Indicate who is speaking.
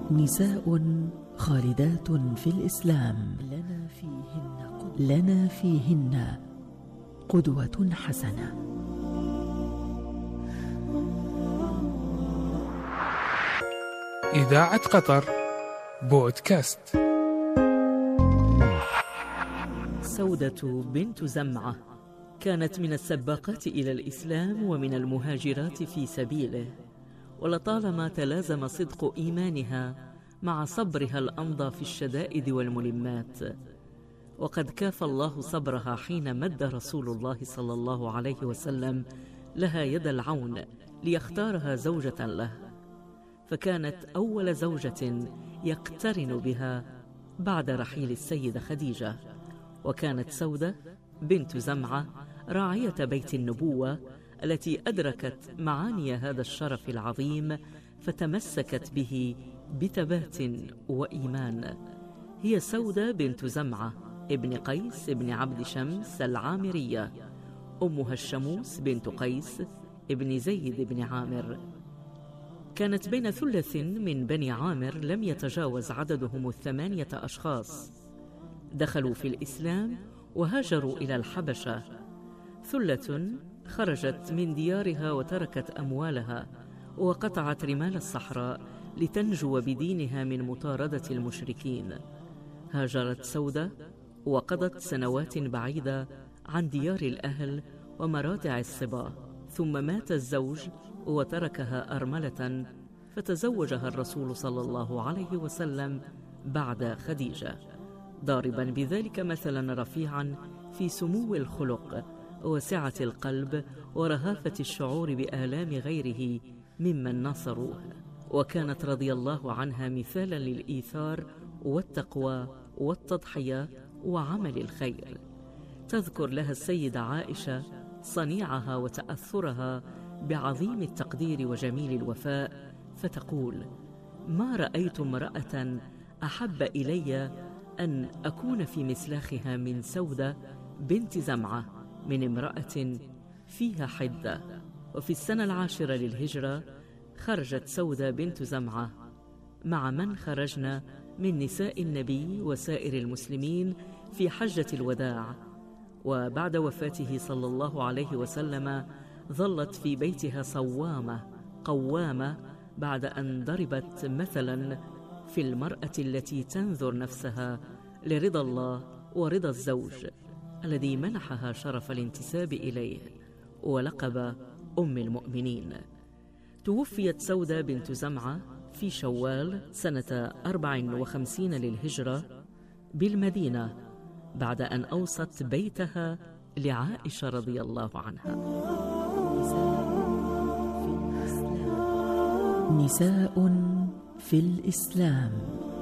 Speaker 1: نساء خالدات في الإسلام لنا فيهن قدوة حسنة.
Speaker 2: إذاعة قطر بودكاست.
Speaker 3: سودة بنت زمعة كانت من السباقات إلى الإسلام ومن المهاجرات في سبيله، ولطالما تلازم صدق إيمانها مع صبرها الأمضى في الشدائد والملمات، وقد كاف الله صبرها حين مد رسول الله صلى الله عليه وسلم لها يد العون ليختارها زوجة له، فكانت أول زوجة يقترن بها بعد رحيل السيدة خديجة. وكانت سودة بنت زمعة راعية بيت النبوة التي أدركت معاني هذا الشرف العظيم، فتمسكت به بثبات وإيمان. هي سودة بنت زمعة ابن قيس ابن عبد شمس العامرية، أمها الشموس بنت قيس ابن زيد بن عامر. كانت بين ثلث من بني عامر لم يتجاوز عددهم 8 أشخاص دخلوا في الإسلام وهاجروا إلى الحبشة. ثلة خرجت من ديارها وتركت أموالها وقطعت رمال الصحراء لتنجو بدينها من مطاردة المشركين. هاجرت سودة وقضت سنوات بعيدة عن ديار الأهل ومراتع الصبا، ثم مات الزوج وتركها أرملة، فتزوجها الرسول صلى الله عليه وسلم بعد خديجة، ضاربا بذلك مثلا رفيعا في سمو الخلق وسعة القلب ورهافة الشعور بآلام غيره ممن نصروه. وكانت رضي الله عنها مثالا للإيثار والتقوى والتضحية وعمل الخير. تذكر لها السيدة عائشة صنيعها وتأثرها بعظيم التقدير وجميل الوفاء، فتقول: ما رأيت امرأة أحب إلي أن أكون في مسلاخها من سودة بنت زمعة من امرأة فيها حدة. وفي السنة 10 للهجرة خرجت سودة بنت زمعة مع من خرجنا من نساء النبي وسائر المسلمين في حجة الوداع، وبعد وفاته صلى الله عليه وسلم ظلت في بيتها صوامة قوامة بعد أن ضربت مثلا في المرأة التي تنذر نفسها لرضا الله ورضا الزوج الذي منحها شرف الانتساب إليه ولقب أم المؤمنين. توفيت سودة بنت زمعة في شوال سنة 54 للهجرة بالمدينة بعد أن أوصت بيتها لعائشة رضي الله عنها.
Speaker 1: نساء في الإسلام